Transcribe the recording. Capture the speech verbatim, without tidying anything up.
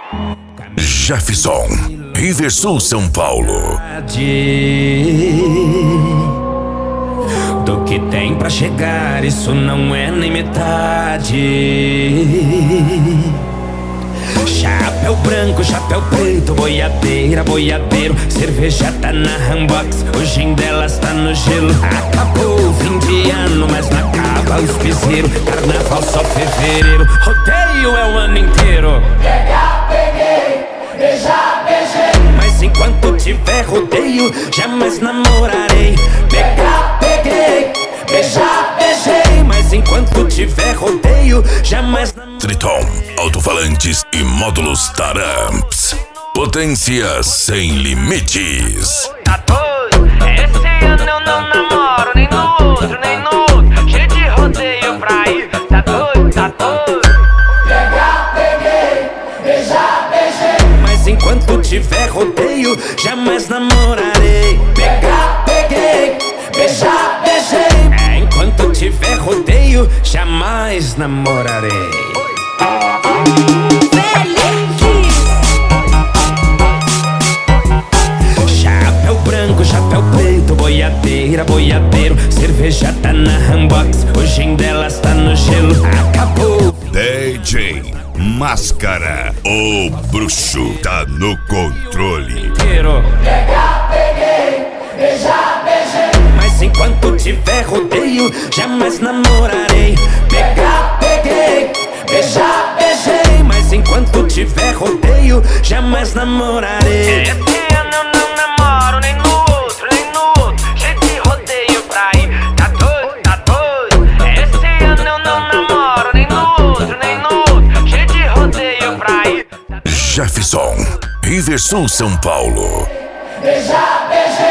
Jefferson, Riversul, São Paulo. Do que tem pra chegar, isso não é nem metade. Chapéu branco, chapéu preto, boiadeira, boiadeiro, cerveja tá na handbox, hoje em delas tá no gelo. Acabou o fim de ano, mas não acaba os piseiros. Carnaval só fevereiro, rodeio é o ano inteiro. Pegar, peguei, beijar, beijei. Mas enquanto tiver rodeio, jamais namorarei. Pegar, peguei, beijar, beijei. Mas enquanto tiver rodeio, jamais namorarei. Triton, alto-falantes e módulos Taramps. Potência sem limites. Tá doido? Esse ano eu não namoro nem no outro, nem no outro. Cheio de rodeio pra ir. Tá doido? Tá doido? Pegar, peguei, beijar, beijei. Mas enquanto tiver rodeio, jamais namorarei. Pegar, peguei, beijar, beijei. É, enquanto tiver rodeio, jamais namorarei. Chapéu branco, chapéu preto, boiadeira, boiadeiro, cerveja tá na handbox, hoje em delas tá no gelo. Acabou. D J Máscara, o bruxo tá no controle. Pegar, peguei, beijar, beijei. Mas enquanto tiver rodeio, jamais namorarei. Pegar, peguei, beijar, beijei. Mas enquanto tiver rodeio, jamais namorarei. Esse ano eu não namoro nem no outro, nem no outro. Cheio de rodeio pra ir. Tá doido? Tá doido? Esse ano eu não namoro nem no outro, nem no outro. Cheio de rodeio pra ir. Jefferson, Riversul, São Paulo. Beijar, beijei.